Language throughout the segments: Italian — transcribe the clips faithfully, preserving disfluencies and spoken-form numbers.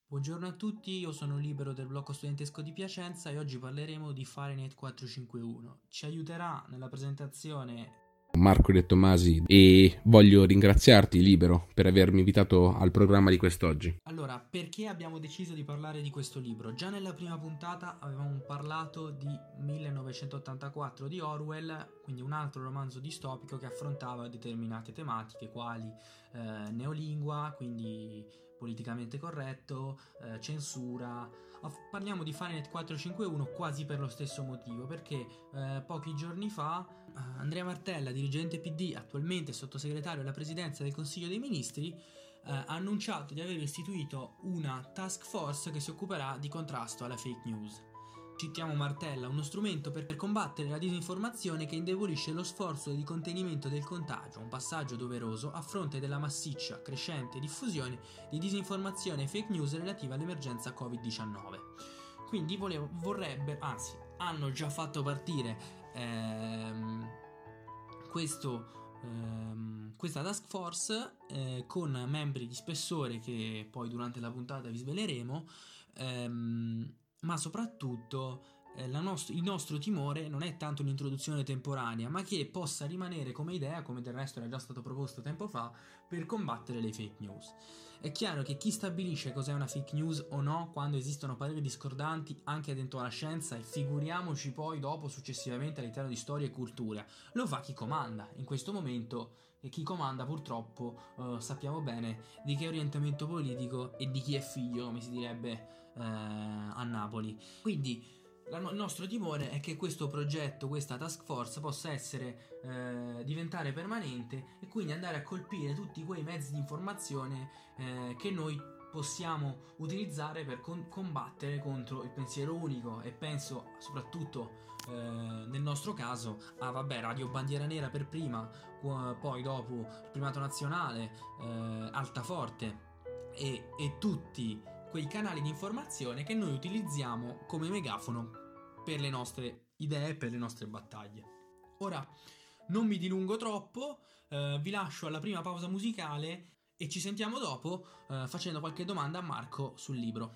Buongiorno a tutti, io sono Libero del blocco studentesco di Piacenza e oggi parleremo di Fahrenheit quattrocentocinquantuno. Ci aiuterà nella presentazione Marco De Tomasi e voglio ringraziarti, Libero, per avermi invitato al programma di quest'oggi. Allora, perché abbiamo deciso di parlare di questo libro? Già nella prima puntata avevamo parlato di millenovecentottantaquattro di Orwell, quindi un altro romanzo distopico che affrontava determinate tematiche quali eh, neolingua, quindi politicamente corretto, eh, censura. Parliamo di Fahrenheit quattrocentocinquantuno quasi per lo stesso motivo, perché eh, pochi giorni fa eh, Andrea Martella, dirigente P D, attualmente sottosegretario alla presidenza del Consiglio dei Ministri, Uh, ha annunciato di aver istituito una task force che si occuperà di contrasto alla fake news. Citiamo Martella, uno strumento per combattere la disinformazione che indebolisce lo sforzo di contenimento del contagio, un passaggio doveroso a fronte della massiccia, crescente diffusione di disinformazione e fake news relativa all'emergenza covid diciannove. Quindi volevo, vorrebbe, anzi, hanno già fatto partire ehm, questo Ehm, questa task force eh, con membri di spessore che poi durante la puntata vi sveleremo, ehm, ma soprattutto eh, la nost- il nostro timore non è tanto un'introduzione temporanea, ma che possa rimanere come idea, come del resto era già stato proposto tempo fa, per combattere le fake news. È chiaro che chi stabilisce cos'è una fake news o no quando esistono pareri discordanti anche dentro la scienza, e figuriamoci poi dopo successivamente all'interno di storia e cultura, lo fa chi comanda. In questo momento e chi comanda purtroppo eh, sappiamo bene di che orientamento politico e di chi è figlio, come si direbbe eh, a Napoli. Quindi la, il nostro timore è che questo progetto, questa task force possa essere eh, diventare permanente e quindi andare a colpire tutti quei mezzi di informazione eh, che noi possiamo utilizzare per con- combattere contro il pensiero unico, e penso soprattutto eh, nel nostro caso a vabbè Radio Bandiera Nera per prima, poi dopo il Primato Nazionale, eh, Altaforte e, e tutti quei canali di informazione che noi utilizziamo come megafono per le nostre idee, per le nostre battaglie. Ora non mi dilungo troppo, eh, vi lascio alla prima pausa musicale e ci sentiamo dopo eh, facendo qualche domanda a Marco sul libro.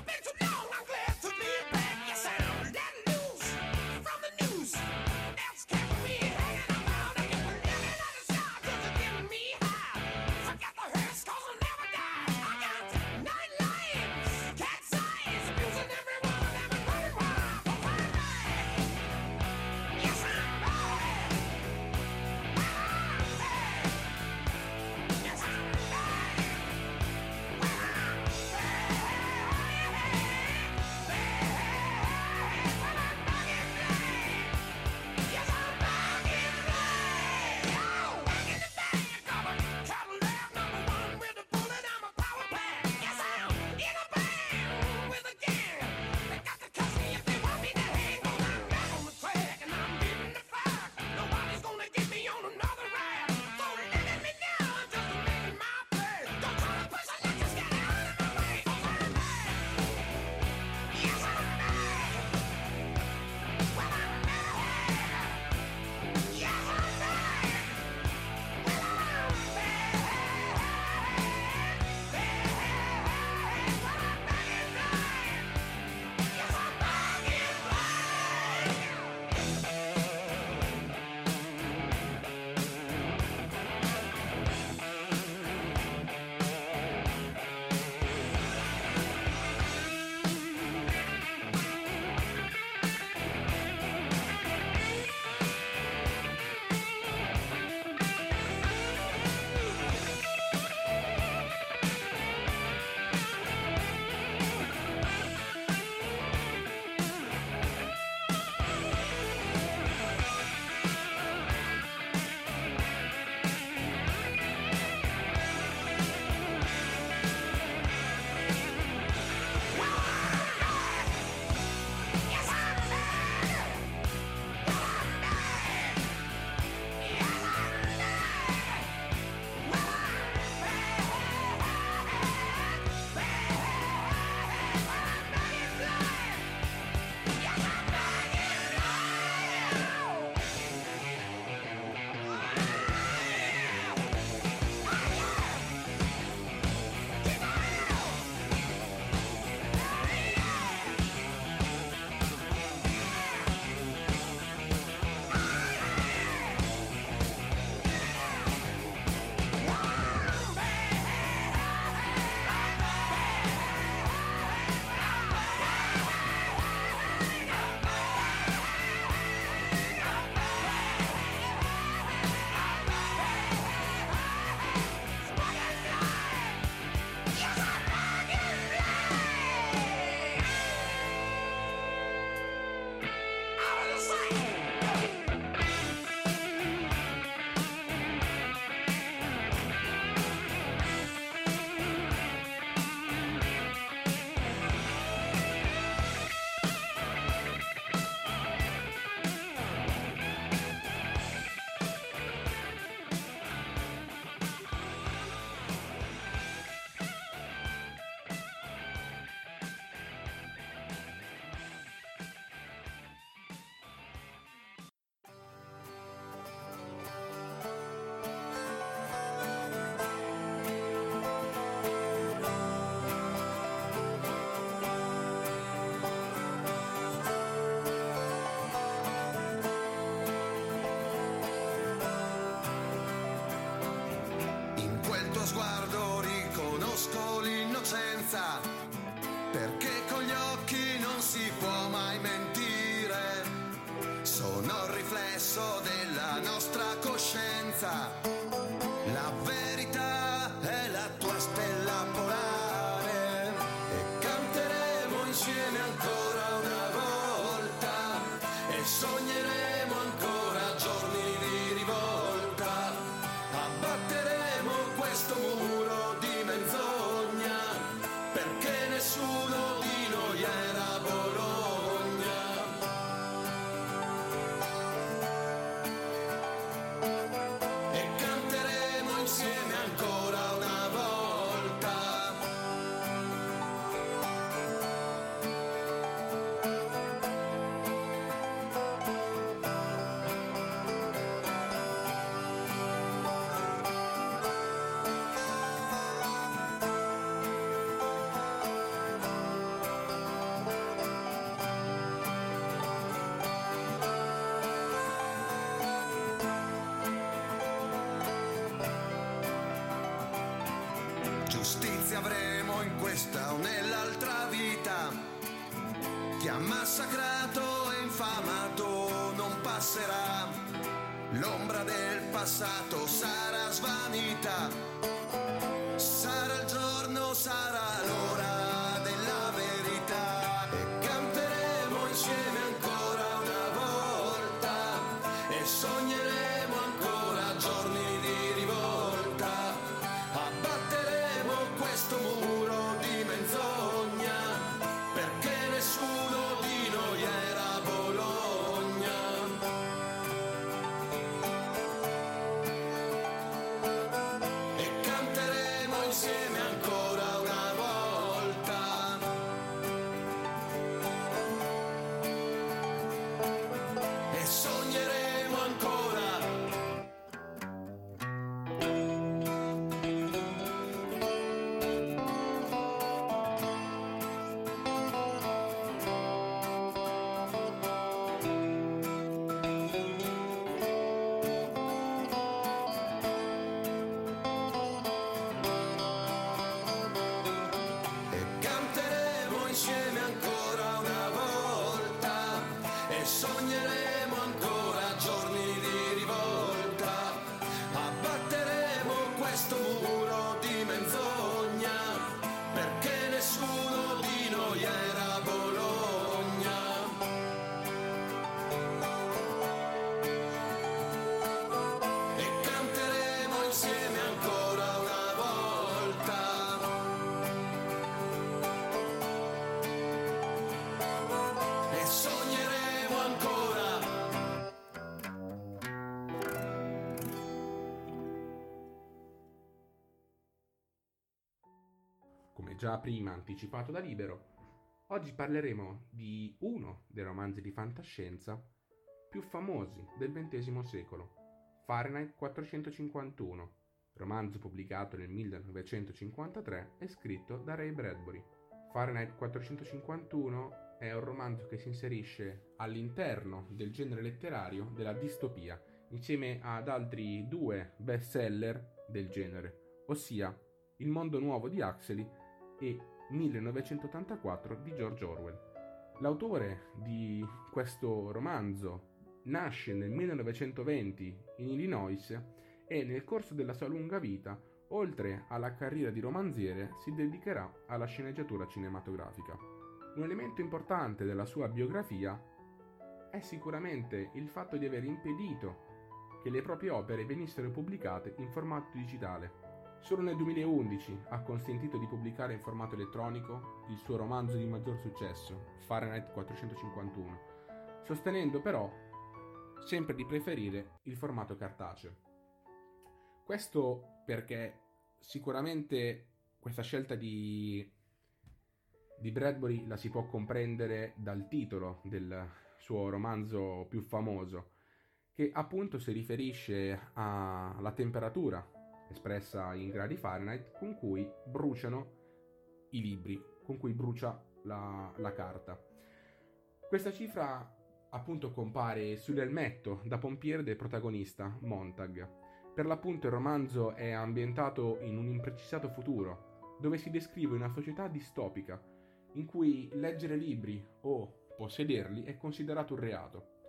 Let's sono il riflesso della nostra coscienza. La verità è la tua stella polare e canteremo insieme ancora una volta e sogneremo ancora giorni di rivolta. Abbatteremo questo muro di menzogna perché nessuno di noi era Bologna. E canteremo insieme ancora una volta. Giustizia avremo in questa o nell'altra vita. Chi ha massacrato e infamato non passerà. L'ombra del passato sarà svanita. Sarà il giorno, sarà l'ora della verità. E canteremo insieme ancora una volta e sogneremo ancora giorni di rivolta. Abbatteremo questo muro di menzogna perché nessuno di noi era Bologna. E canteremo insieme ancora una volta e sogneremo ancora. E canteremo insieme ancora una volta e sogneremo ancora giorni di rivolta. Abbatteremo questo muro di menzogna perché nessuno di noi era Bologna. E canteremo insieme ancora una volta e sogneremo ancora. Come già prima anticipato da Libero, oggi parleremo di uno dei romanzi di fantascienza più famosi del ventesimo secolo, Fahrenheit quattrocentocinquantuno, romanzo pubblicato nel millenovecentocinquantatré e scritto da Ray Bradbury. Fahrenheit quattrocentocinquantuno è un romanzo che si inserisce all'interno del genere letterario della distopia, insieme ad altri due bestseller del genere, ossia Il mondo nuovo di Huxley e millenovecentottantaquattro di George Orwell. L'autore di questo romanzo nasce nel millenovecentoventi in Illinois e nel corso della sua lunga vita, oltre alla carriera di romanziere, si dedicherà alla sceneggiatura cinematografica. Un elemento importante della sua biografia è sicuramente il fatto di aver impedito che le proprie opere venissero pubblicate in formato digitale. Solo nel duemilaundici ha consentito di pubblicare in formato elettronico il suo romanzo di maggior successo, Fahrenheit quattrocentocinquantuno, sostenendo però sempre di preferire il formato cartaceo. Questo perché sicuramente questa scelta di, di Bradbury la si può comprendere dal titolo del suo romanzo più famoso, che appunto si riferisce alla temperatura espressa in gradi Fahrenheit con cui bruciano i libri, con cui brucia la, la carta. Questa cifra appunto compare sull'elmetto da pompiere del protagonista, Montag. Per l'appunto il romanzo è ambientato in un imprecisato futuro, dove si descrive una società distopica, in cui leggere libri o possederli è considerato un reato.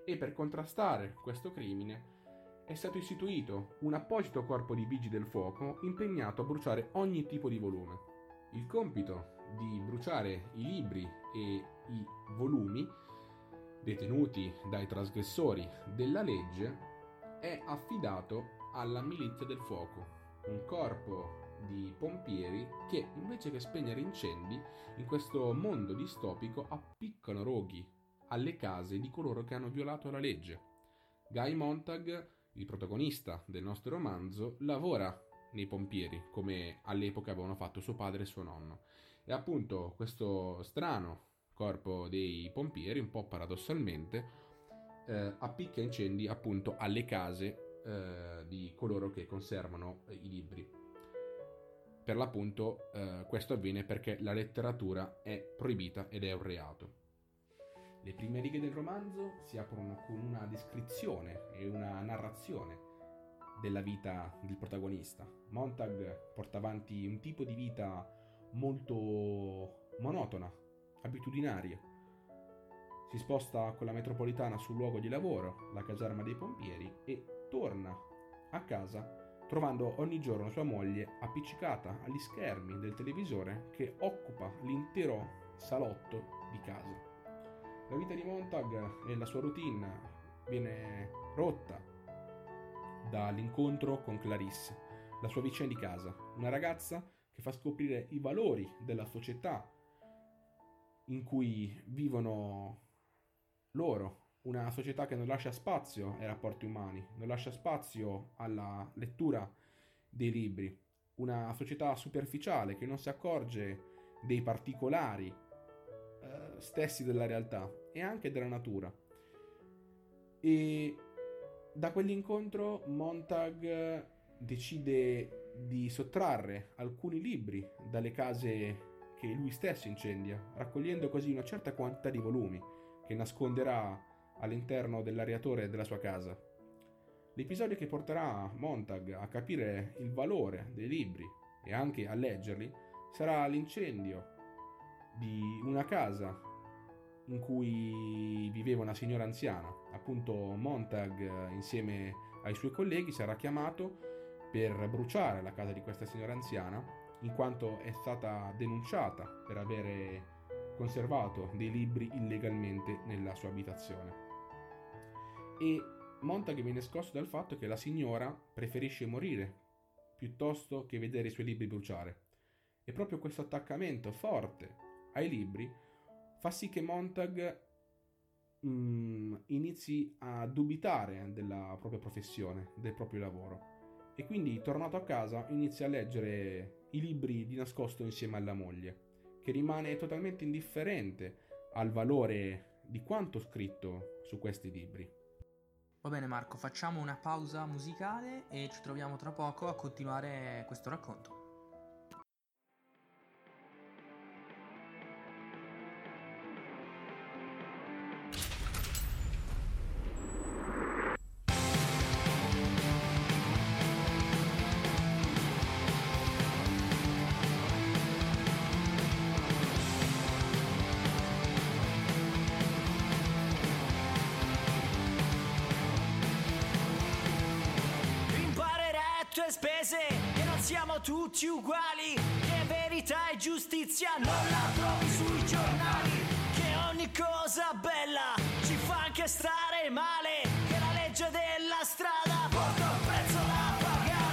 e per contrastare questo crimine è stato istituito un apposito corpo di vigili del fuoco impegnato a bruciare ogni tipo di volume. Il compito di bruciare i libri e i volumi detenuti dai trasgressori della legge è affidato alla Milizia del Fuoco, un corpo di pompieri che invece che spegnere incendi in questo mondo distopico appiccano roghi alle case di coloro che hanno violato la legge. Guy Montag, il protagonista del nostro romanzo, lavora nei pompieri, come all'epoca avevano fatto suo padre e suo nonno. E appunto questo strano corpo dei pompieri, un po' paradossalmente, eh, appicca incendi appunto alle case eh, di coloro che conservano eh, i libri. Per l'appunto eh, questo avviene perché la letteratura è proibita ed è un reato. Le prime righe del romanzo si aprono con una descrizione e una narrazione della vita del protagonista. Montag porta avanti un tipo di vita molto monotona, abitudinaria. Si sposta con la metropolitana sul luogo di lavoro, la caserma dei pompieri, e torna a casa trovando ogni giorno sua moglie appiccicata agli schermi del televisore che occupa l'intero salotto di casa. La vita di Montag e la sua routine viene rotta dall'incontro con Clarisse, la sua vicina di casa, una ragazza che fa scoprire i valori della società in cui vivono loro, una società che non lascia spazio ai rapporti umani, non lascia spazio alla lettura dei libri, una società superficiale che non si accorge dei particolari eh, stessi della realtà e anche della natura. E da quell'incontro Montag decide di sottrarre alcuni libri dalle case che lui stesso incendia, raccogliendo così una certa quantità di volumi che nasconderà all'interno dell'areatore della sua casa. L'episodio che porterà Montag a capire il valore dei libri e anche a leggerli sarà l'incendio di una casa in cui viveva una signora anziana. Appunto Montag insieme ai suoi colleghi sarà chiamato per bruciare la casa di questa signora anziana, in quanto è stata denunciata per avere conservato dei libri illegalmente nella sua abitazione. E Montag viene scosso dal fatto che la signora preferisce morire piuttosto che vedere i suoi libri bruciare. E proprio questo attaccamento forte ai libri fa sì che Montag mm, inizi a dubitare della propria professione, del proprio lavoro. E quindi, tornato a casa, inizia a leggere i libri di nascosto insieme alla moglie, che rimane totalmente indifferente al valore di quanto scritto su questi libri. Va bene Marco, facciamo una pausa musicale e ci troviamo tra poco a continuare questo racconto. Spese che non siamo tutti uguali, che verità e giustizia non la trovi sui giornali, che ogni cosa bella ci fa anche stare male, che la legge della strada porta un prezzo da pagare.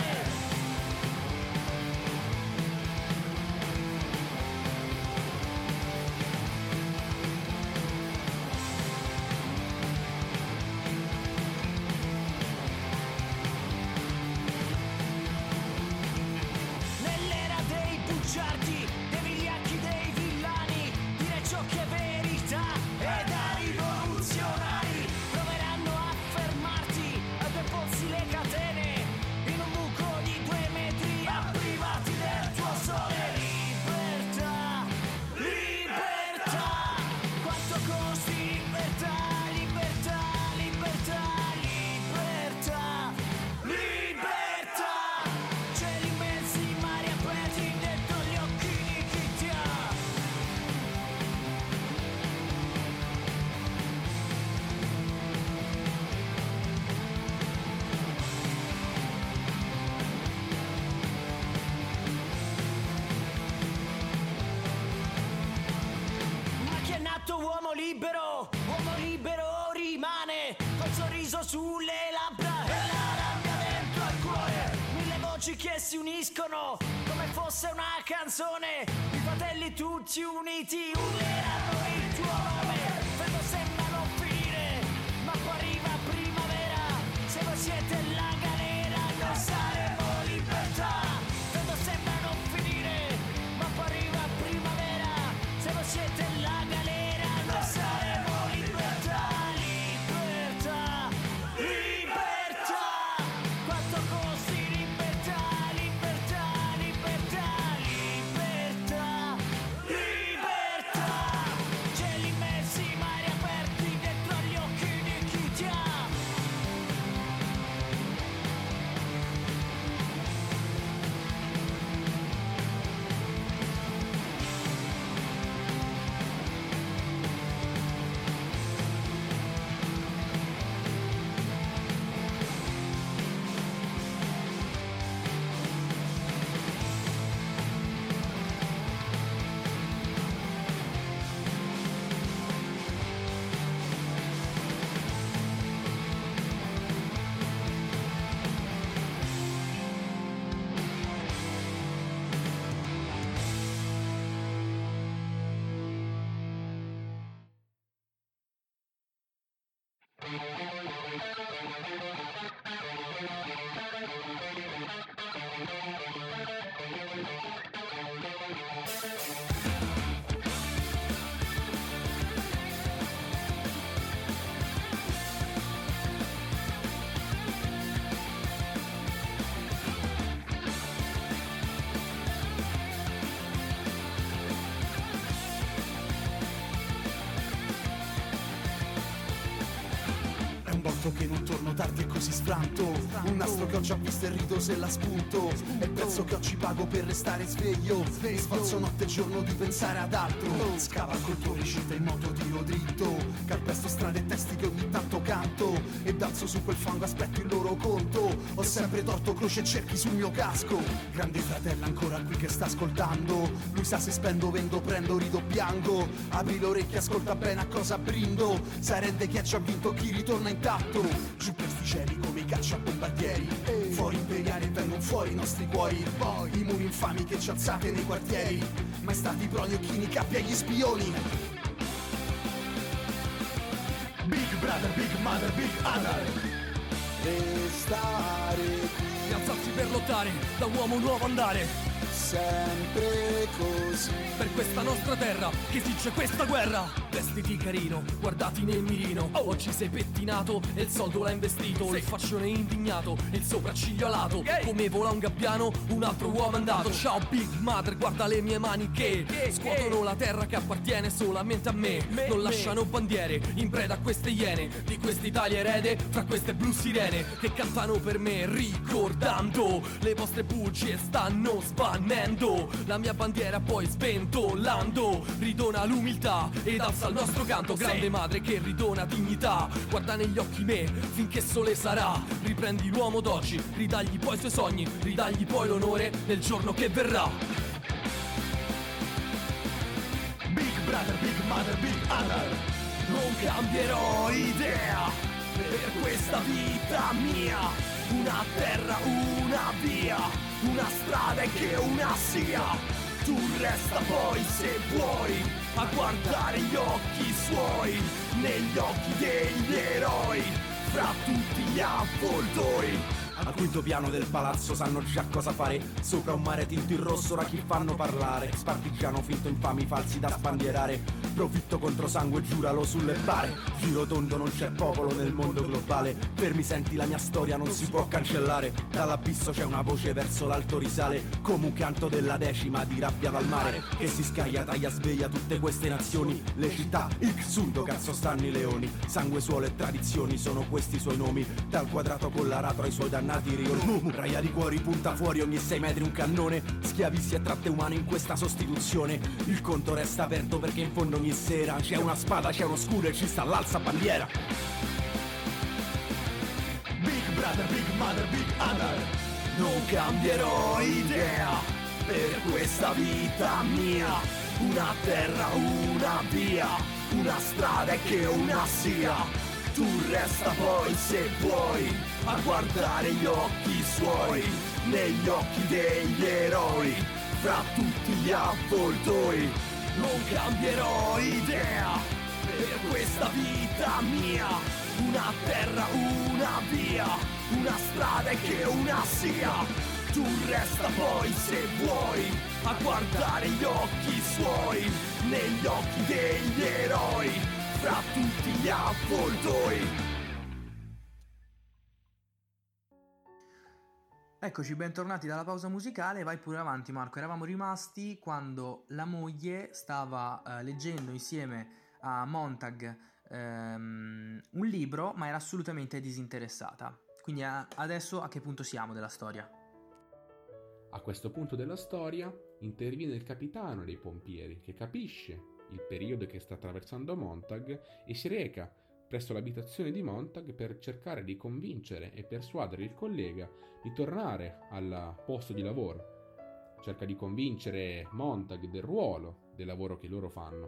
Dei vigliacchi, dei villani, dire ciò che è verità e da rivoluzionari proveranno a libero, uomo libero rimane, col sorriso sulle labbra e la rabbia dentro al cuore. Mille voci che si uniscono come fosse una canzone, i fratelli tutti uniti urleranno il tuo nome. Vedo sembra non finire, ma poi arriva primavera, se voi siete la galera noi saremo libertà. Vedo sembra non finire, ma poi arriva primavera, se voi siete la galera noi saremo libertà. Libertà, libertà, quanto costi libertà, libertà, libertà, libertà, libertà. Cieli immensi, mari aperti dentro agli occhi di chi ti ha. Che non torno tardi e così sfranto. Un nastro che ho già visto e rido se la spunto. È il prezzo che oggi pago per restare sveglio. Mi sforzo notte e giorno di pensare ad altro. Scavalco il tuo recita in moto tiro dritto. Calpesto strade e testi che ogni tanto canto. E danzo su quel fango, aspetto il loro conto. Ho sempre torto croce e cerchi sul mio casco. Grande fratello ancora qui che sta ascoltando. Lui sa se spendo, vendo, prendo, rido, piango. Apri le orecchie, ascolta bene a cosa brindo. Sai rende chi ha già vinto, chi ritorna intatto. Giù per sti cieli come i cacciabombardieri. Fuori imperiali e vengono fuori i nostri cuori. I muri infami che ci alzate nei quartieri. Mai stati proni occhini, capi agli spioni. Big brother, big mother, big other. Restare qui, alzarsi per lottare, da uomo nuovo andare. sempre così. Per questa nostra terra che esige questa guerra. Vestiti carino, guardati nel mirino. oh. Oggi sei pettinato e il soldo l'ha investito. sì. Il fascione indignato e il sopracciglio alato. yeah. Come vola un gabbiano, un altro uomo è andato. Ciao Big Mother, guarda le mie mani che yeah. scuotono la terra che appartiene solamente a me, me Non me. lasciano bandiere in preda a queste iene. Di quest'Italia erede, fra queste blu sirene che cantano per me ricordando le vostre bugie stanno svanendo. La mia bandiera poi sventolando ridona l'umiltà ed alza il nostro canto. Grande sì. madre che ridona dignità, guarda negli occhi me finché sole sarà. Riprendi l'uomo d'oggi, ridagli poi i suoi sogni, ridagli poi l'onore nel giorno che verrà. Big brother, big mother, big other. Non cambierò idea per questa vita mia. Una terra, una via, una strada e che una sia. Tu resta poi se vuoi a guardare gli occhi suoi, negli occhi degli eroi, fra tutti gli avvoltoi. Al quinto piano del palazzo sanno già cosa fare. Sopra un mare tinto in rosso ora chi fanno parlare. Spartigiano finto infami falsi da sbandierare. Profitto contro sangue giuralo sulle bare. Giro tondo non c'è popolo nel mondo globale. Fermi senti la mia storia non si può cancellare. Dall'abisso c'è una voce verso l'alto risale. Come un canto della decima di rabbia dal mare che si scaglia, taglia, sveglia tutte queste nazioni. Le città, il Xundo, cazzo stanno i leoni. Sangue, suolo e tradizioni sono questi i suoi nomi. Dal quadrato con l'aratro ai suoi dannati riol. Raia di cuori punta fuori ogni sei metri un cannone. Schiavisti e tratte umane in questa sostituzione. Il conto resta aperto perché in fondo ogni sera c'è una spada, c'è uno scudo e ci sta l'alza bandiera. Big brother, big mother, big other. Non cambierò idea per questa vita mia. Una terra, una via, una strada e che una sia. Tu resta poi se vuoi a guardare gli occhi suoi, negli occhi degli eroi, fra tutti gli avvoltoi. Non cambierò idea per questa vita mia, una terra, una via, una strada e che una sia. Tu resta poi se vuoi a guardare gli occhi suoi, negli occhi degli eroi, fra tutti gli avvoltoi. Eccoci, bentornati dalla pausa musicale. Vai pure avanti, Marco. Eravamo rimasti quando la moglie stava eh, leggendo insieme a Montag ehm, un libro, ma era assolutamente disinteressata. Quindi a- adesso a che punto siamo della storia? A questo punto della storia interviene il capitano dei pompieri, che capisce il periodo che sta attraversando Montag e si reca presso l'abitazione di Montag per cercare di convincere e persuadere il collega di tornare al posto di lavoro. Cerca di convincere Montag del ruolo del lavoro che loro fanno,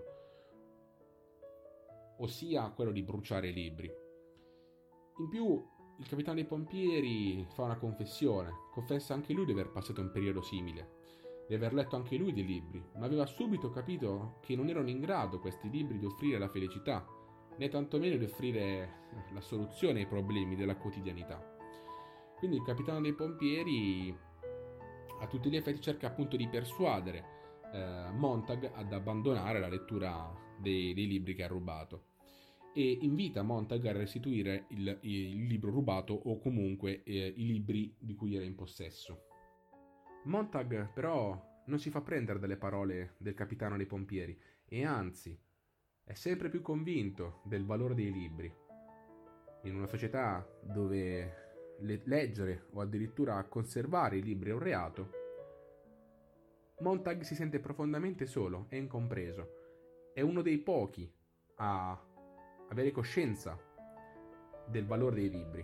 ossia quello di bruciare i libri. In più, il capitano dei pompieri fa una confessione, confessa anche lui di aver passato un periodo simile, di aver letto anche lui dei libri, ma aveva subito capito che non erano in grado questi libri di offrire la felicità, né tantomeno di offrire la soluzione ai problemi della quotidianità. Quindi il capitano dei pompieri a tutti gli effetti cerca appunto di persuadere eh, Montag ad abbandonare la lettura dei, dei libri che ha rubato, e invita Montag a restituire il, il libro rubato o comunque eh, i libri di cui era in possesso. Montag però non si fa prendere dalle parole del capitano dei pompieri e anzi è sempre più convinto del valore dei libri. In una società dove le- leggere o addirittura conservare i libri è un reato, Montag si sente profondamente solo e incompreso. È uno dei pochi a avere coscienza del valore dei libri.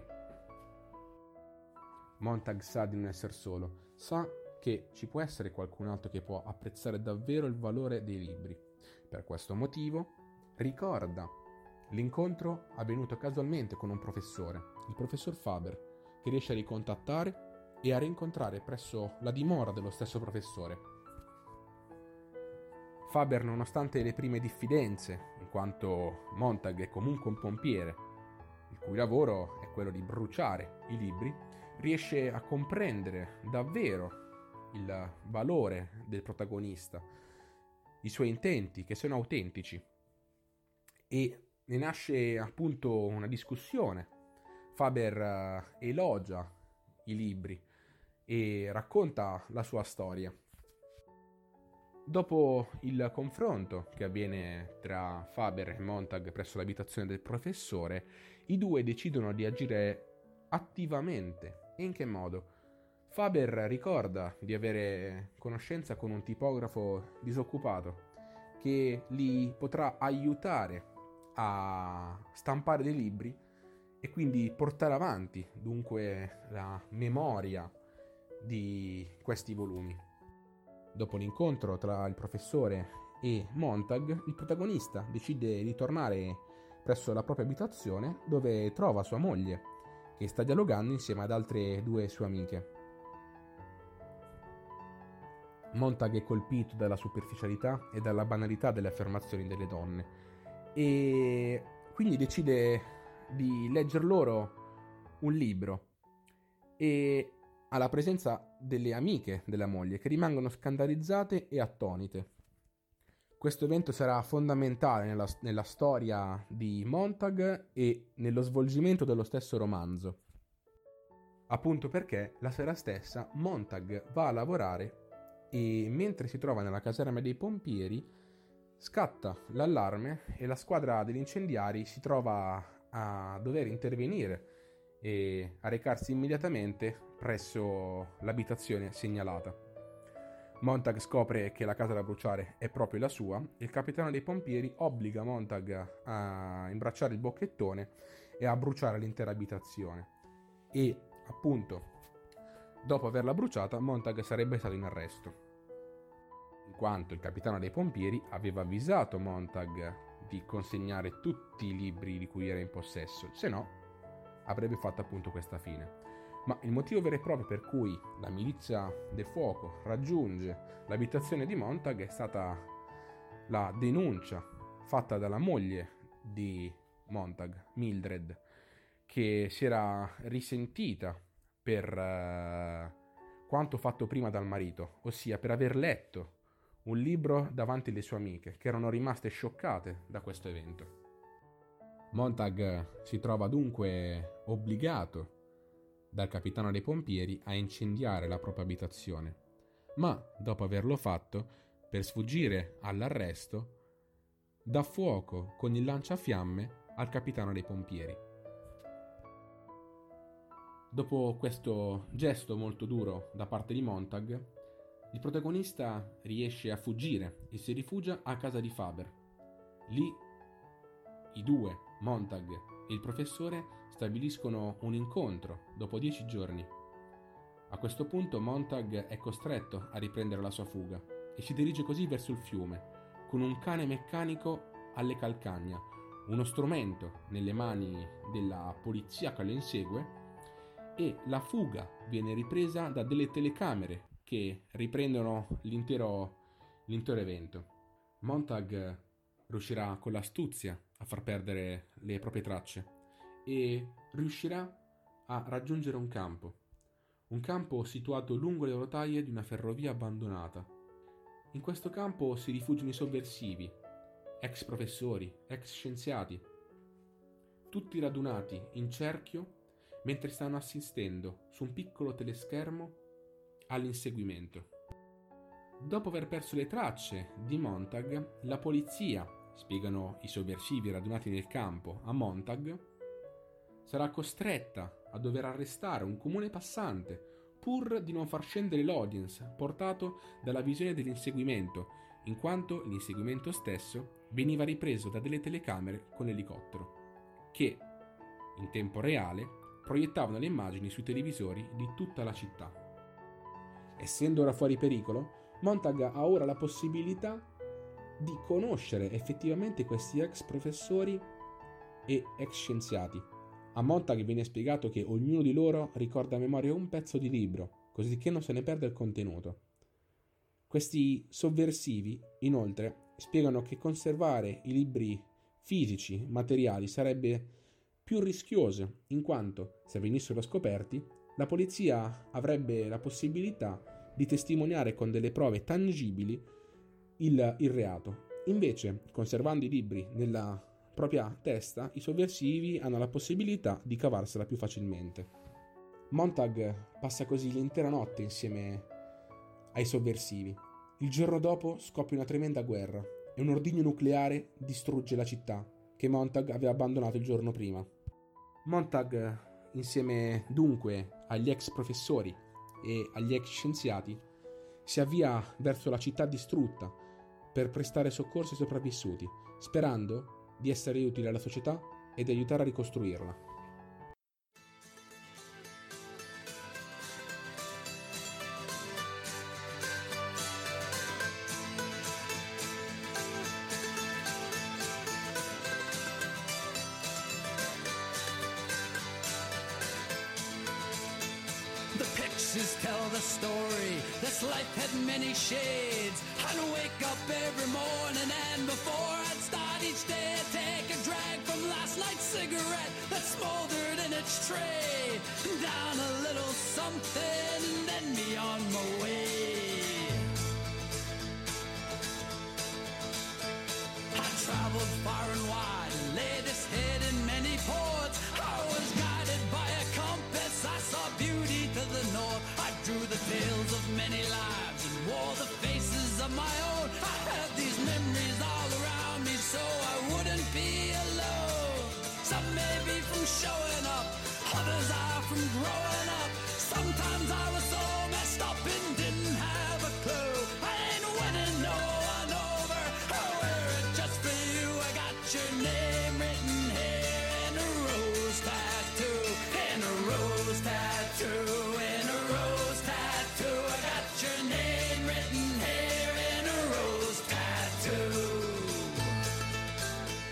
Montag sa di non essere solo, sa che ci può essere qualcun altro che può apprezzare davvero il valore dei libri. Per questo motivo ricorda l'incontro avvenuto casualmente con un professore, il professor Faber, che riesce a ricontattare e a rincontrare presso la dimora dello stesso professore. Faber, nonostante le prime diffidenze, in quanto Montag è comunque un pompiere, il cui lavoro è quello di bruciare i libri, riesce a comprendere davvero il valore del protagonista, i suoi intenti che sono autentici, e ne nasce appunto una discussione. Faber uh, elogia i libri e racconta la sua storia. Dopo il confronto che avviene tra Faber e Montag presso l'abitazione del professore, i due decidono di agire attivamente. E in che modo? Faber ricorda di avere conoscenza con un tipografo disoccupato che li potrà aiutare a stampare dei libri e quindi portare avanti dunque la memoria di questi volumi. Dopo l'incontro tra il professore e Montag, il protagonista decide di tornare presso la propria abitazione, dove trova sua moglie, che sta dialogando insieme ad altre due sue amiche. Montag è colpito dalla superficialità e dalla banalità delle affermazioni delle donne e quindi decide di legger loro un libro, e alla presenza delle amiche della moglie, che rimangono scandalizzate e attonite. Questo evento sarà fondamentale nella, nella storia di Montag e nello svolgimento dello stesso romanzo, appunto perché la sera stessa Montag va a lavorare e mentre si trova nella caserma dei pompieri scatta l'allarme e la squadra degli incendiari si trova a dover intervenire e a recarsi immediatamente presso l'abitazione segnalata. Montag scopre che la casa da bruciare è proprio la sua e il capitano dei pompieri obbliga Montag a imbracciare il bocchettone e a bruciare l'intera abitazione. E, appunto, dopo averla bruciata, Montag sarebbe stato in arresto, in quanto il capitano dei pompieri aveva avvisato Montag di consegnare tutti i libri di cui era in possesso, se no avrebbe fatto appunto questa fine. Ma il motivo vero e proprio per cui la milizia del fuoco raggiunge l'abitazione di Montag è stata la denuncia fatta dalla moglie di Montag, Mildred, che si era risentita per uh, quanto fatto prima dal marito, ossia per aver letto un libro davanti alle sue amiche, che erano rimaste scioccate da questo evento. Montag si trova dunque obbligato dal capitano dei pompieri a incendiare la propria abitazione, ma dopo averlo fatto, per sfuggire all'arresto, dà fuoco con il lanciafiamme al capitano dei pompieri. Dopo questo gesto molto duro da parte di Montag, il protagonista riesce a fuggire e si rifugia a casa di Faber. Lì i due, Montag e il professore, stabiliscono un incontro dopo dieci giorni. A questo punto Montag è costretto a riprendere la sua fuga e si dirige così verso il fiume, con un cane meccanico alle calcagna, uno strumento nelle mani della polizia che lo insegue, e la fuga viene ripresa da delle telecamere che riprendono l'intero, l'intero evento. Montag riuscirà con l'astuzia a far perdere le proprie tracce e riuscirà a raggiungere un campo, un campo situato lungo le rotaie di una ferrovia abbandonata. In questo campo si rifugiano i sovversivi, ex professori, ex scienziati, tutti radunati in cerchio mentre stanno assistendo su un piccolo teleschermo all'inseguimento. Dopo aver perso le tracce di Montag, la polizia, spiegano i sovversivi radunati nel campo a Montag, sarà costretta a dover arrestare un comune passante pur di non far scendere l'audience portato dalla visione dell'inseguimento, in quanto l'inseguimento stesso veniva ripreso da delle telecamere con elicottero, che, in tempo reale, proiettavano le immagini sui televisori di tutta la città. Essendo ora fuori pericolo, Montag ha ora la possibilità di conoscere effettivamente questi ex professori e ex scienziati. A Montag viene spiegato che ognuno di loro ricorda a memoria un pezzo di libro, così che non se ne perde il contenuto. Questi sovversivi, inoltre, spiegano che conservare i libri fisici, materiali, sarebbe più rischioso, in quanto, se venissero scoperti, la polizia avrebbe la possibilità di testimoniare con delle prove tangibili il, il reato. Invece, conservando i libri nella propria testa, i sovversivi hanno la possibilità di cavarsela più facilmente. Montag passa così l'intera notte insieme ai sovversivi. Il giorno dopo scoppia una tremenda guerra e un ordigno nucleare distrugge la città che Montag aveva abbandonato il giorno prima. Montag, insieme dunque agli ex professori e agli ex scienziati, si avvia verso la città distrutta per prestare soccorso ai sopravvissuti, sperando di essere utile alla società e di aiutare a ricostruirla. The pictures tell the story. This life had many shades. I'd wake up every morning and before I'd start each day I'd take a drag from last night's cigarette that smoldered in its tray. Down a little something and then be on my way. I traveled far and wide, laid this head in many ports. I was guided by a compass, I saw beauty to the north. I drew the tales of many lives and wore the faces of my own. I had these memories all around me so I wouldn't be alone. Some may be from showing up, others are from growing up. Sometimes I was so messed up and didn't have a clue. I ain't winning no one over, I wear it just for you. I got your name written here in a rose tattoo, in a rose tattoo, in a rose tattoo. I got your name written here in a rose tattoo.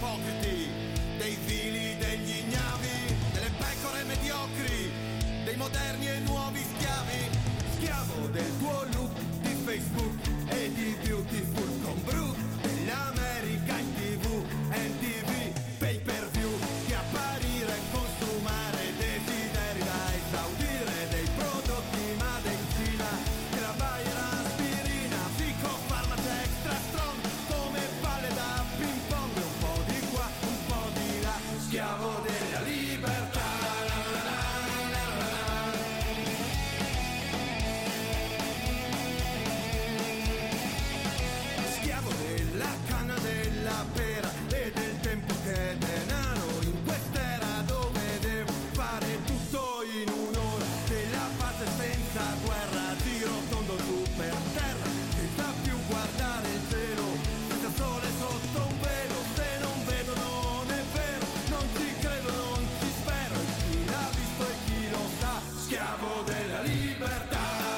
ipocriti, dei vili, degli ignavi, delle pecore mediocri, dei moderni e nuovi schiavi. Schiavo del tuo look di Facebook e di Beautiful con Brut, dell'America in tv, N T V, pay per view, di apparire e consumare desideri da esaudire, dei prodotti made in Cina, della Bayer aspirina, Vico farmacia extra strong, come palle da ping pong, un po' di qua, un po' di là, schiavo della libertà. Schiavo della canna, della pera e del tempo che è denaro, in quest'era dove devo fare tutto in un'ora, della pace senza guerra, giro tondo su per terra, senza più guardare il cielo, senza sole sotto un velo, se non vedo non è vero, non ci credo, non ci spero, e chi l'ha visto e chi lo sa, schiavo della libertà.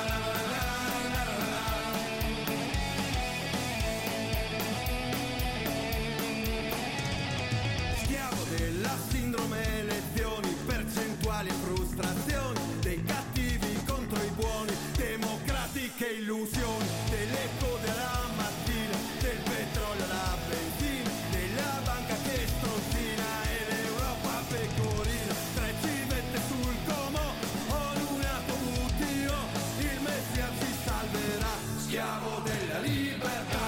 Schiavo della sindrome, lezioni, percentuali e frustrazioni, dei cattivi contro i buoni, democratiche illusioni, delle code alla mattina, del petrolio alla benzina, della banca che strozzina e l'Europa pecorina, tre civette sul Como, onunato utio, il Messia ci salverà, schiavo della libertà.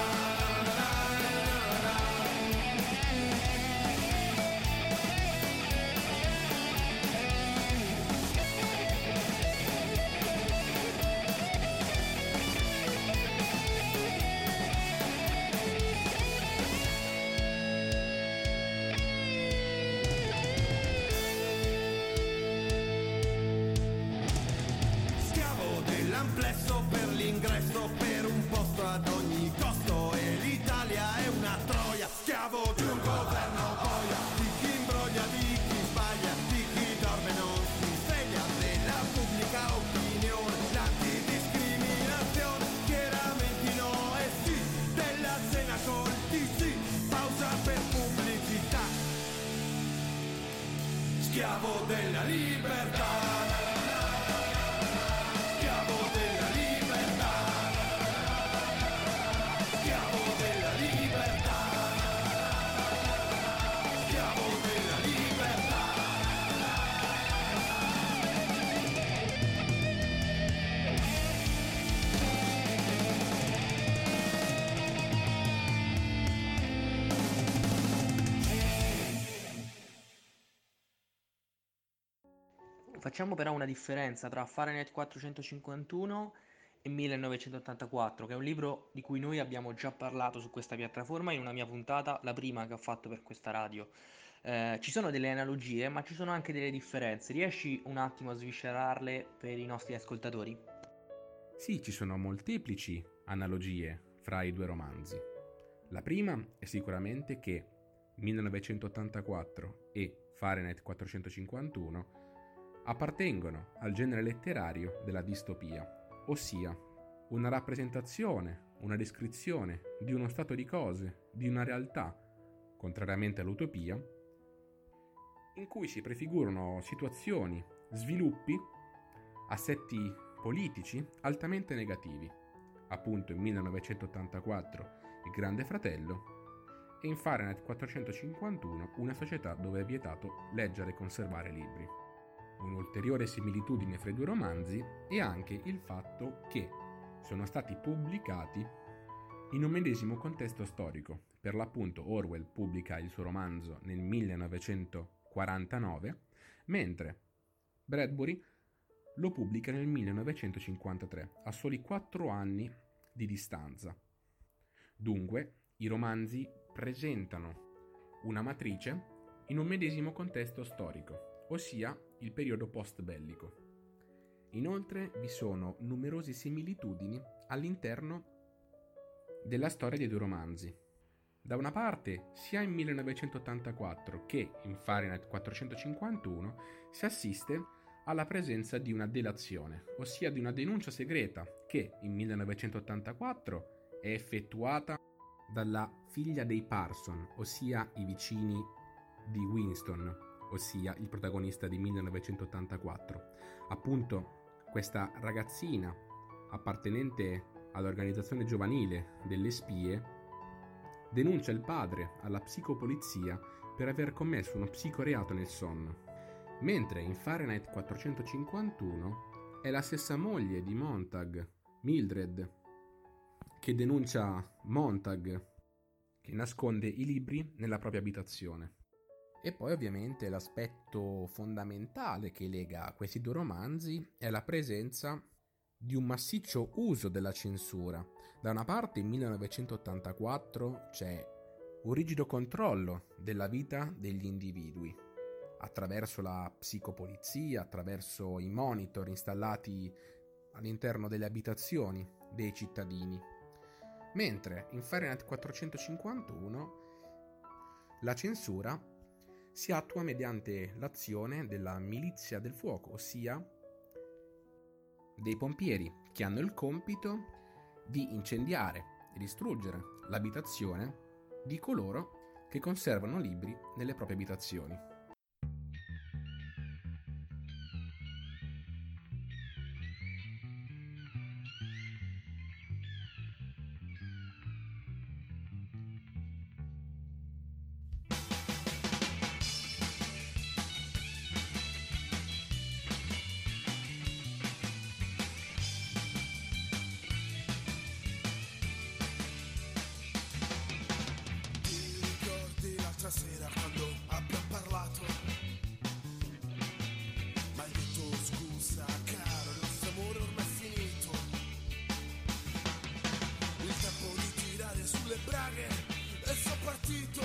Schiavo dell'amplesso per l'ingresso, per un posto ad ogni costo, e l'Italia è una troia, schiavo di un governo boia, di chi imbroglia, di chi sbaglia, di chi dorme e non si sveglia, della pubblica opinione, l'antidiscriminazione, schieramenti no e sì, della cena col T C, pausa per pubblicità, schiavo della libertà. Schiavo della libertà, schiavo della libertà, schiavo della libertà. Facciamo però una differenza tra Fahrenheit quattrocentocinquantuno e millenovecentottantaquattro, che è un libro di cui noi abbiamo già parlato su questa piattaforma in una mia puntata, la prima che ho fatto per questa radio. Eh, ci sono delle analogie, ma ci sono anche delle differenze. Riesci un attimo a sviscerarle per i nostri ascoltatori? Sì, ci sono molteplici analogie fra i due romanzi. La prima è sicuramente che millenovecentottantaquattro e Fahrenheit quattrocentocinquantuno appartengono al genere letterario della distopia, ossia una rappresentazione, una descrizione di uno stato di cose, di una realtà, contrariamente all'utopia, in cui si prefigurano situazioni, sviluppi, assetti politici altamente negativi, appunto in millenovecentottantaquattro il Grande Fratello e in Fahrenheit quattrocentocinquantuno una società dove è vietato leggere e conservare libri. Un'ulteriore similitudine fra i due romanzi è anche il fatto che sono stati pubblicati in un medesimo contesto storico. Per l'appunto Orwell pubblica il suo romanzo nel millenovecentoquarantanove, mentre Bradbury lo pubblica nel millenovecentocinquantatré, a soli quattro anni di distanza. Dunque, i romanzi presentano una matrice in un medesimo contesto storico, ossia il periodo post-bellico. Inoltre vi sono numerose similitudini all'interno della storia dei due romanzi. Da una parte, sia in millenovecentottantaquattro che in Fahrenheit quattrocentocinquantuno si assiste alla presenza di una delazione, ossia di una denuncia segreta che in millenovecentottantaquattro è effettuata dalla figlia dei Parson, ossia i vicini di Winston, ossia il protagonista di millenovecentottantaquattro. Appunto, questa ragazzina appartenente all'organizzazione giovanile delle spie denuncia il padre alla psicopolizia per aver commesso uno psicoreato nel sonno, mentre in Fahrenheit quattrocentocinquantuno è la stessa moglie di Montag, Mildred, che denuncia Montag che nasconde i libri nella propria abitazione. E poi ovviamente l'aspetto fondamentale che lega questi due romanzi è la presenza di un massiccio uso della censura. Da una parte in millenovecentottantaquattro c'è un rigido controllo della vita degli individui attraverso la psicopolizia, attraverso i monitor installati all'interno delle abitazioni dei cittadini, mentre in Fahrenheit quattrocentocinquantuno la censura si attua mediante l'azione della milizia del fuoco, ossia dei pompieri che hanno il compito di incendiare e distruggere l'abitazione di coloro che conservano libri nelle proprie abitazioni. Sera quando abbiamo parlato m'hai detto scusa caro, il nostro amore ormai è finito, il tempo di tirare sulle braghe e sono partito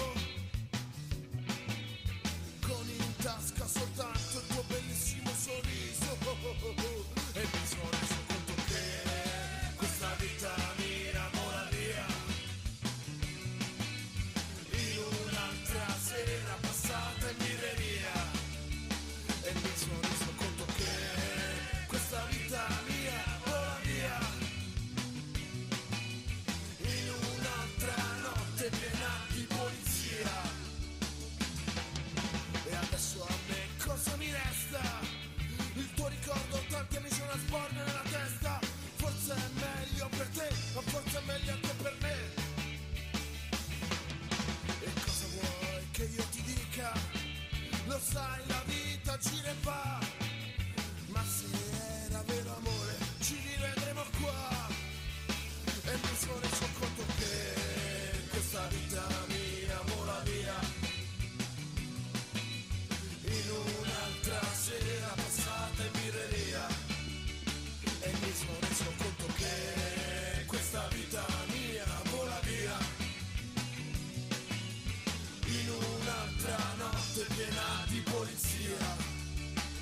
con in tasca soltanto il tuo bellissimo sorriso e mi sono reso conto che questa vita mi innamora via. Sera passata in birreria e mi sono reso conto che questa vita mia vola via in un'altra notte piena di polizia. E adesso a me cosa mi resta? Il tuo ricordo, tanti anni c'è una sporna nella testa. Forse è meglio per te, ma forse è meglio anche per me. E cosa vuoi che io ti dica? Lo sai, la vita gira e va, ma se era vero amore ci rivedremo qua. E mi sono reso conto che questa vita mia vola via in un'altra sera passata in birreria. E mi sono reso conto che questa vita mia vola via in un'altra notte piena di polizia.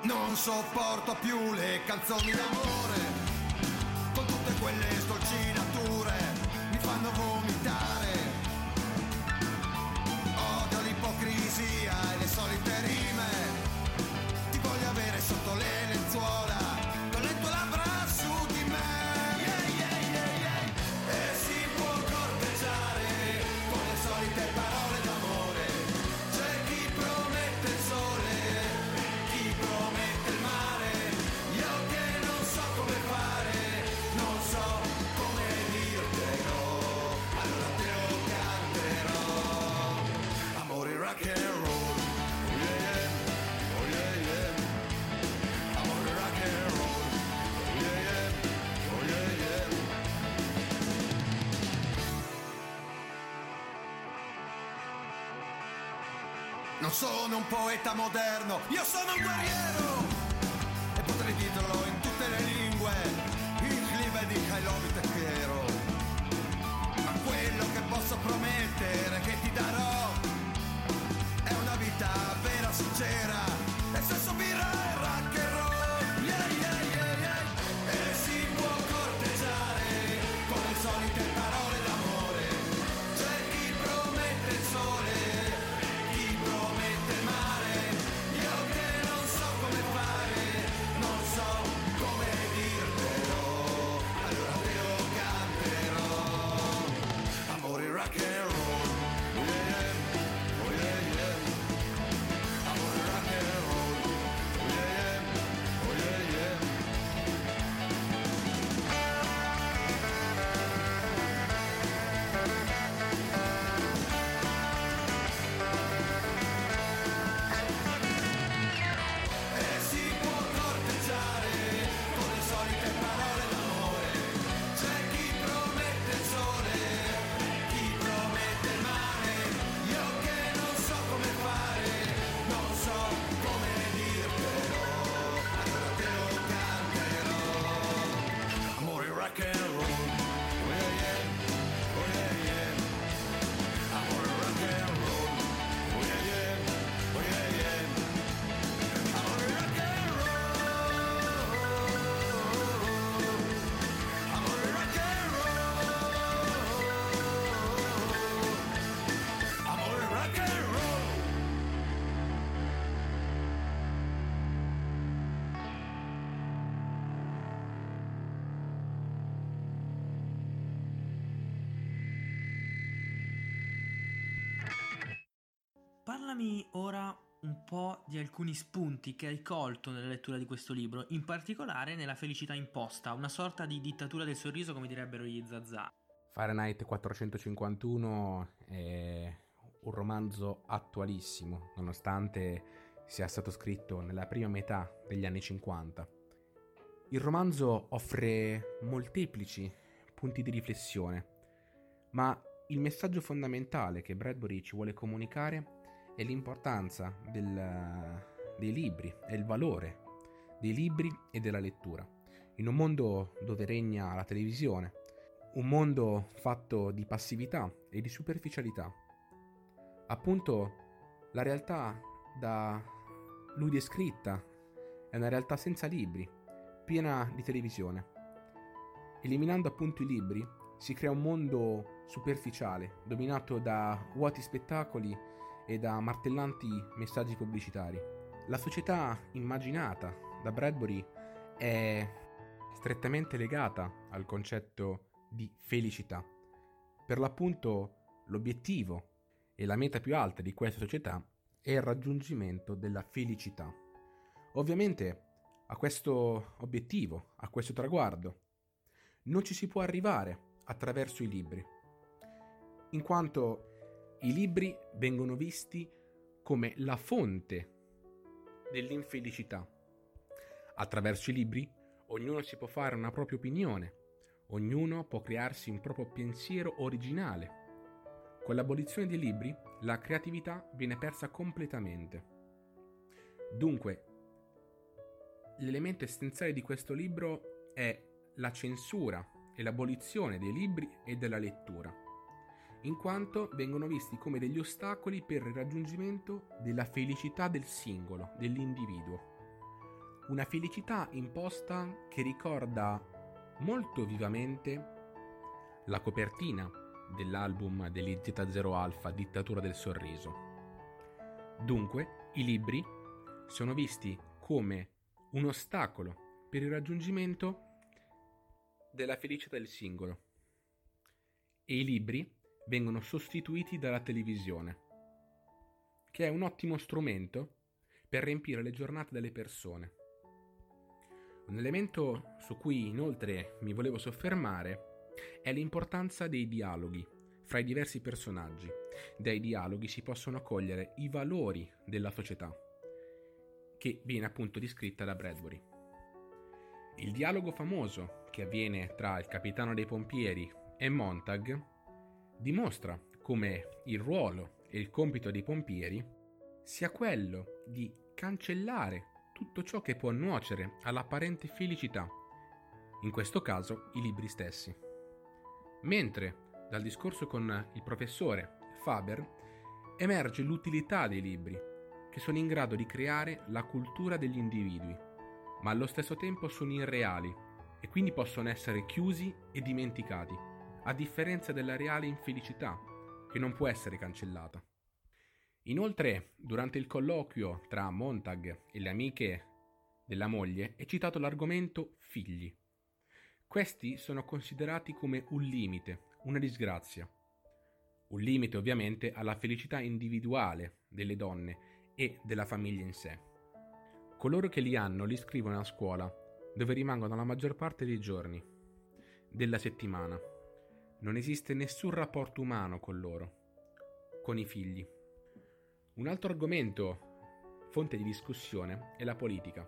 Non sopporto più le canzoni d'amore, con tutte quelle stolcinature mi fanno vomitare. Odio l'ipocrisia e le solite rime, ti voglio avere sotto le lenzuola, con le tue labbra su di me. Yeah, yeah, yeah, yeah. E si può corteggiare con le solite parole d'amore. C'è chi promette il sole, chi promette il mare. Io che non so come fare, non so come dirtelo, allora te lo canterò. Amore rock and roll, yeah, yeah, oh yeah, yeah. Amore rock and roll, yeah, yeah, oh yeah, yeah. Non sono un poeta moderno, io sono un guerriero, e potrei dirlo in tutte le lingue, ich liebe dich, I love you, te quiero. Ma quello che posso promettere che ti darò è una vita vera, sincera, e sesso, birra e rock and roll. Yeah, yeah, yeah, yeah. E si può corteggiare con le solite parole d'amore. C'è chi promette il sole, chi promette il mare. Io che non so come fare, non so come dirtelo, allora te lo canterò. Amore rock and roll, yeah, yeah, oh yeah, yeah. Amore rock and roll, oh yeah, yeah, oh yeah, yeah. E si può corteggiare con le solite parole d'amore. C'è chi promette il sole, chi promette il mare. Io che non so come fare, non so come dirtelo, allora te lo canterò. Amore rock and roll, oh yeah, yeah, oh yeah, yeah. Amore rock and roll, oh yeah, yeah, oh yeah, yeah. Amore rock and roll, amore rock and roll, amore rock and roll. Parlami ora un po' di alcuni spunti che hai colto nella lettura di questo libro, in particolare nella felicità imposta, una sorta di dittatura del sorriso, come direbbero gli Zazà. Fahrenheit quattrocentocinquantuno è un romanzo attualissimo, nonostante sia stato scritto nella prima metà degli anni cinquanta. Il romanzo offre molteplici punti di riflessione, ma il messaggio fondamentale che Bradbury ci vuole comunicare è l'importanza del, dei libri e il valore dei libri e della lettura. In un mondo dove regna la televisione, un mondo fatto di passività e di superficialità, appunto la realtà da lui descritta è una realtà senza libri, piena di televisione. Eliminando appunto i libri si crea un mondo superficiale, dominato da vuoti spettacoli e da martellanti messaggi pubblicitari. La società immaginata da Bradbury è strettamente legata al concetto di felicità. Per l'appunto, l'obiettivo e la meta più alta di questa società è il raggiungimento della felicità. Ovviamente, a questo obiettivo, a questo traguardo, non ci si può arrivare attraverso i libri, in quanto i libri vengono visti come la fonte dell'infelicità. Attraverso i libri ognuno si può fare una propria opinione, ognuno può crearsi un proprio pensiero originale. Con l'abolizione dei libri la creatività viene persa completamente. Dunque, l'elemento essenziale di questo libro è la censura e l'abolizione dei libri e della lettura, in quanto vengono visti come degli ostacoli per il raggiungimento della felicità del singolo, dell'individuo. una felicità imposta che ricorda molto vivamente la copertina dell'album degli Z zero Alpha, Dittatura del sorriso. Dunque, i libri sono visti come un ostacolo per il raggiungimento della felicità del singolo, e i libri vengono sostituiti dalla televisione, che è un ottimo strumento per riempire le giornate delle persone. Un elemento su cui inoltre mi volevo soffermare è l'importanza dei dialoghi fra i diversi personaggi. Dai dialoghi si possono cogliere i valori della società, che viene appunto descritta da Bradbury. Il dialogo famoso che avviene tra il capitano dei pompieri e Montag dimostra come il ruolo e il compito dei pompieri sia quello di cancellare tutto ciò che può nuocere all'apparente felicità, in questo caso i libri stessi. Mentre dal discorso con il professore Faber emerge l'utilità dei libri, che sono in grado di creare la cultura degli individui, ma allo stesso tempo sono irreali e quindi possono essere chiusi e dimenticati, a differenza della reale infelicità, che non può essere cancellata. Inoltre, durante il colloquio tra Montag e le amiche della moglie è citato l'argomento figli. Questi sono considerati come un limite, una disgrazia. Un limite ovviamente alla felicità individuale delle donne e della famiglia in sé. Coloro che li hanno li iscrivono a scuola, dove rimangono la maggior parte dei giorni della settimana. Non esiste nessun rapporto umano con loro, con i figli. Un altro argomento, fonte di discussione, è la politica.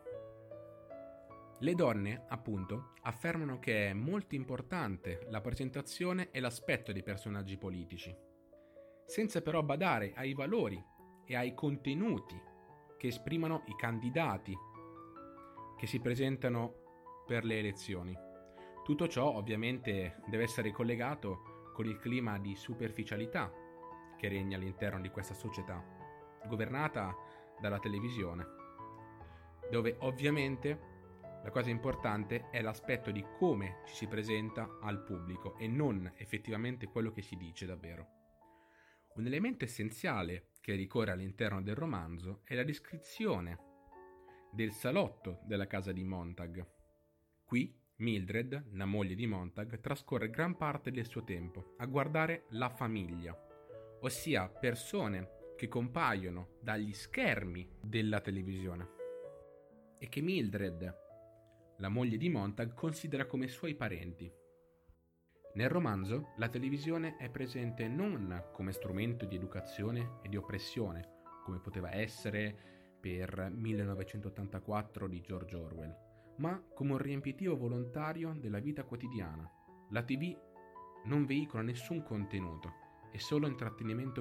Le donne, appunto, affermano che è molto importante la presentazione e l'aspetto dei personaggi politici, senza però badare ai valori e ai contenuti che esprimono i candidati che si presentano per le elezioni. Tutto ciò ovviamente deve essere collegato con il clima di superficialità che regna all'interno di questa società, governata dalla televisione, dove ovviamente la cosa importante è l'aspetto di come ci si presenta al pubblico e non effettivamente quello che si dice davvero. Un elemento essenziale che ricorre all'interno del romanzo è la descrizione del salotto della casa di Montag. Qui Mildred, la moglie di Montag, trascorre gran parte del suo tempo a guardare la famiglia, ossia persone che compaiono dagli schermi della televisione e che Mildred, la moglie di Montag, considera come suoi parenti. Nel romanzo la televisione è presente non come strumento di educazione e di oppressione, come poteva essere per millenovecentottantaquattro di George Orwell, ma come un riempitivo volontario della vita quotidiana. La tivù non veicola nessun contenuto, è solo intrattenimento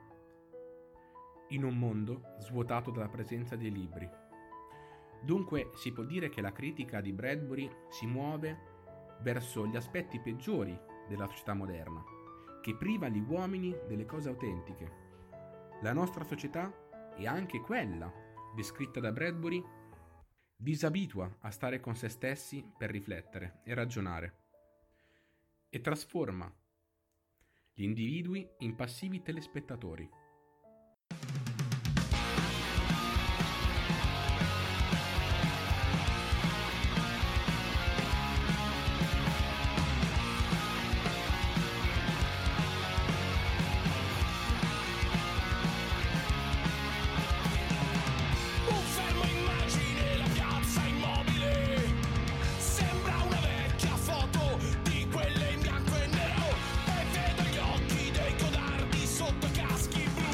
puro, in un mondo svuotato dalla presenza dei libri. Dunque si può dire che la critica di Bradbury si muove verso gli aspetti peggiori della società moderna, che priva gli uomini delle cose autentiche. La nostra società, e anche quella descritta da Bradbury, disabitua a stare con se stessi per riflettere e ragionare, e trasforma gli individui in passivi telespettatori. Sotto caschi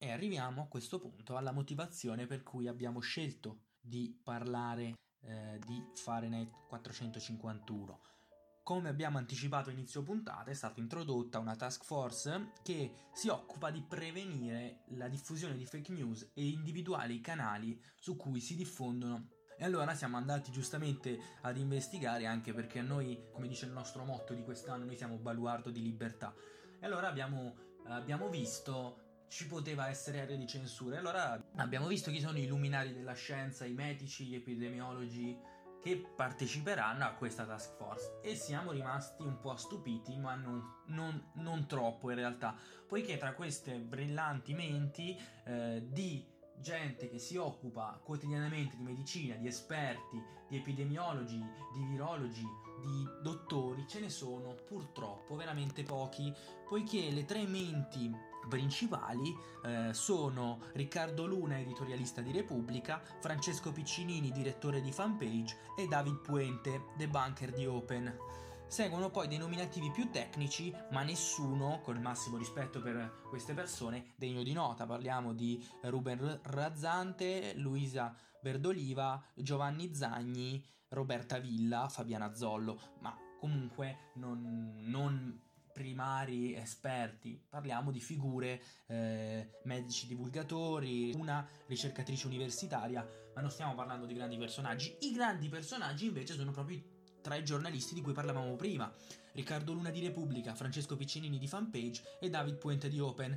E arriviamo a questo punto alla motivazione per cui abbiamo scelto di parlare eh, di Fahrenheit quattrocentocinquantuno. Come abbiamo anticipato a inizio puntata, è stata introdotta una task force che si occupa di prevenire la diffusione di fake news e individuare i canali su cui si diffondono. E allora siamo andati giustamente ad investigare, anche perché noi, come dice il nostro motto di quest'anno, noi siamo baluardo di libertà. E allora abbiamo, abbiamo visto, ci poteva essere area di censura. E allora abbiamo visto chi sono i luminari della scienza, i medici, gli epidemiologi che parteciperanno a questa task force, e siamo rimasti un po' stupiti, ma non, non, non troppo in realtà, poiché tra queste brillanti menti eh, di gente che si occupa quotidianamente di medicina, di esperti, di epidemiologi, di virologi, di dottori, ce ne sono purtroppo veramente pochi, poiché le tre menti principali eh, sono Riccardo Luna, editorialista di Repubblica, Francesco Piccinini, direttore di Fanpage, e David Puente, debunker di Open. Seguono poi dei nominativi più tecnici, ma nessuno, col massimo rispetto per queste persone, degno di nota. Parliamo di Ruben Razzante, Luisa Verdoliva, Giovanni Zagni, Roberta Villa, Fabiana Zollo, ma comunque non, non primari esperti. Parliamo di figure, eh, medici divulgatori, una ricercatrice universitaria, ma non stiamo parlando di grandi personaggi. I grandi personaggi invece sono proprio tra i giornalisti di cui parlavamo prima: Riccardo Luna di Repubblica, Francesco Piccinini di Fanpage e David Puente di Open.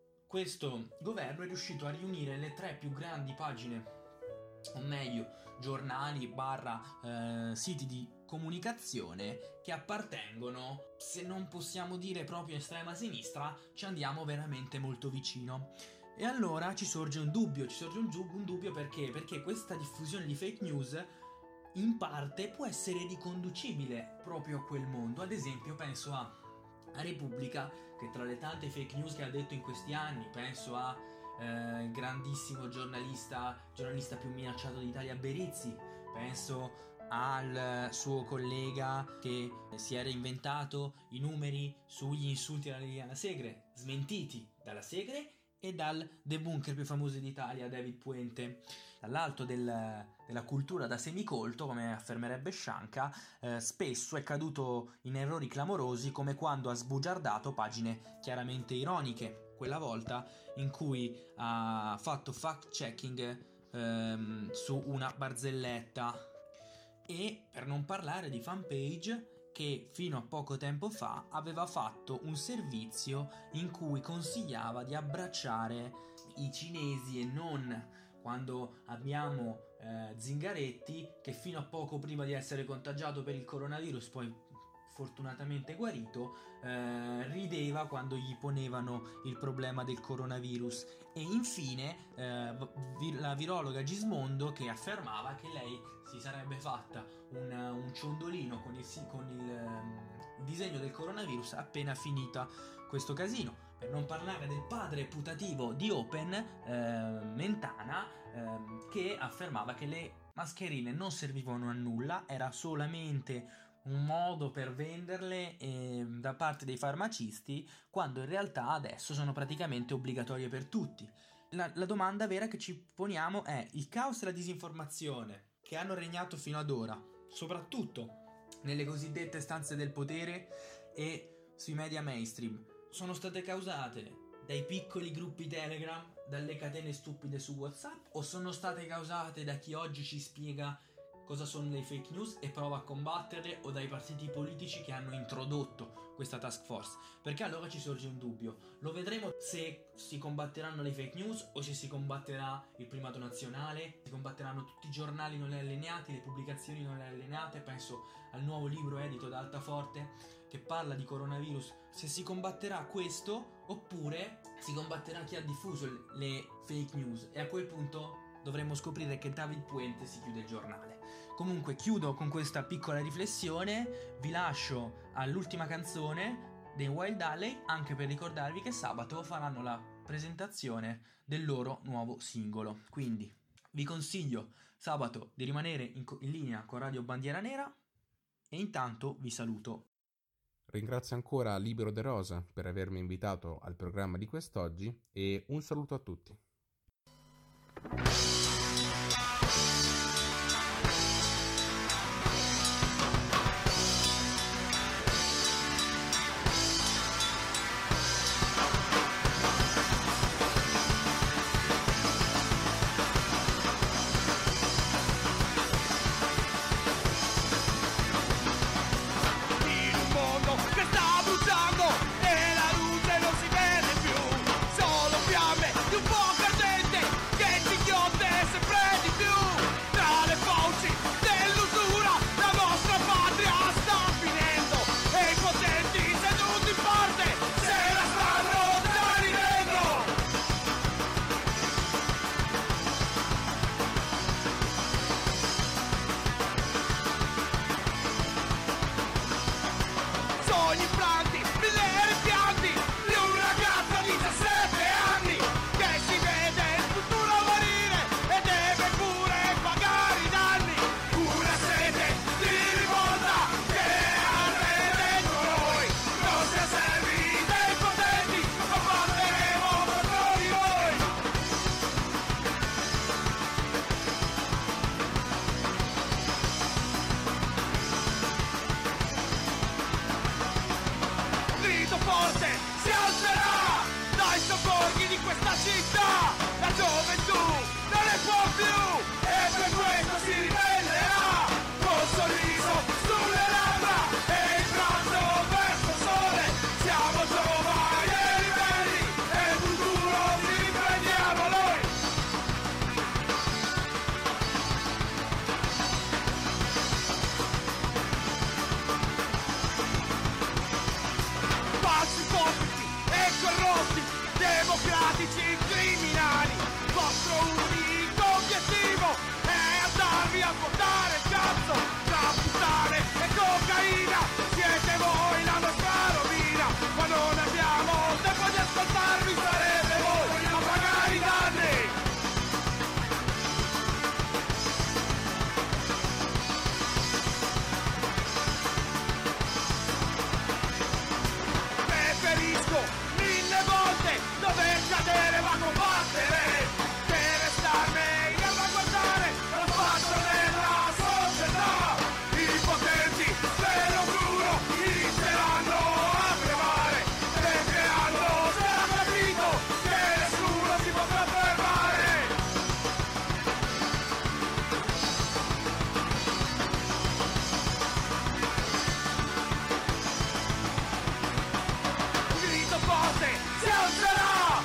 Questo governo è riuscito a riunire le tre più grandi pagine, o meglio giornali barra eh, siti di comunicazione, che appartengono, se non possiamo dire proprio estrema sinistra, ci andiamo veramente molto vicino. E allora ci sorge un dubbio, ci sorge un, un dubbio perché? Perché questa diffusione di fake news in parte può essere riconducibile proprio a quel mondo. Ad esempio penso a, a Repubblica, che tra le tante fake news che ha detto in questi anni, penso a eh, il grandissimo giornalista giornalista più minacciato d'Italia Berizzi, penso al suo collega che si era inventato i numeri sugli insulti alla Liliana Segre, smentiti dalla Segre e dal debunker più famoso d'Italia, David Puente. Dall'alto del, della cultura da semicolto, come affermerebbe Scianca, eh, spesso è caduto in errori clamorosi, come quando ha sbugiardato pagine chiaramente ironiche, quella volta in cui ha fatto fact-checking ehm, su una barzelletta. E per non parlare di Fanpage, che fino a poco tempo fa aveva fatto un servizio in cui consigliava di abbracciare i cinesi e non, quando abbiamo eh, Zingaretti, che fino a poco prima di essere contagiato per il coronavirus, poi fortunatamente guarito, eh, rideva quando gli ponevano il problema del coronavirus. E infine eh, vi- la virologa Gismondo, che affermava che lei si sarebbe fatta un, un ciondolino con il, con il, um, il disegno del coronavirus appena finita questo casino. Per non parlare del padre putativo di Open, eh, Mentana, eh, che affermava che le mascherine non servivano a nulla, era solamente un modo per venderle eh, da parte dei farmacisti, quando in realtà adesso sono praticamente obbligatorie per tutti. La, la domanda vera che ci poniamo è: il caos e la disinformazione che hanno regnato fino ad ora, soprattutto nelle cosiddette stanze del potere e sui media mainstream, sono state causate dai piccoli gruppi Telegram, dalle catene stupide su WhatsApp, o sono state causate da chi oggi ci spiega cosa sono le fake news e prova a combatterle, o dai partiti politici che hanno introdotto questa task force? Perché allora ci sorge un dubbio: lo vedremo se si combatteranno le fake news o se si combatterà il primato nazionale, si combatteranno tutti i giornali non allineati, le pubblicazioni non allineate. Penso al nuovo libro edito da Altaforte che parla di coronavirus, se si combatterà questo oppure si combatterà chi ha diffuso le fake news, e a quel punto dovremmo scoprire che David Puente si chiude il giornale. Comunque chiudo con questa piccola riflessione, vi lascio all'ultima canzone dei Wild Alley, anche per ricordarvi che sabato faranno la presentazione del loro nuovo singolo. Quindi vi consiglio sabato di rimanere in, co- in linea con Radio Bandiera Nera, e intanto vi saluto. Ringrazio ancora Libero De Rosa per avermi invitato al programma di quest'oggi e un saluto a tutti.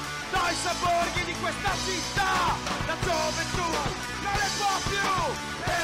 Borghi di questa città, la gioventù non ne può più.